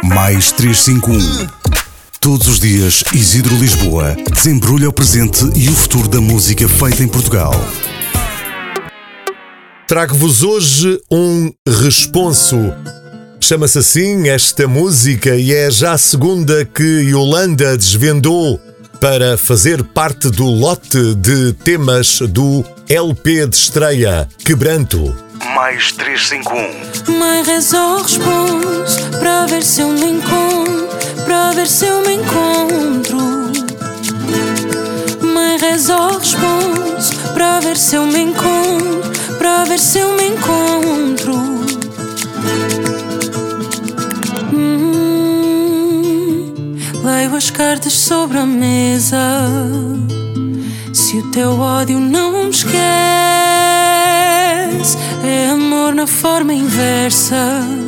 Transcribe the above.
Mais 351. Todos os dias, Isidro Lisboa desembrulha o presente e o futuro da música feita em Portugal. Trago-vos hoje um responso. Chama-se assim esta música e é já a segunda que Yolanda desvendou para fazer parte do lote de temas do LP de estreia Quebranto. Mais 351. Mãe, reza ou responso para ver se eu me encontro, para ver se eu me encontro. Mãe, reza ou responso para ver se eu me encontro, para ver se eu me encontro. Leio as cartas sobre a mesa. Se o teu ódio não me esquece, é amor na forma inversa.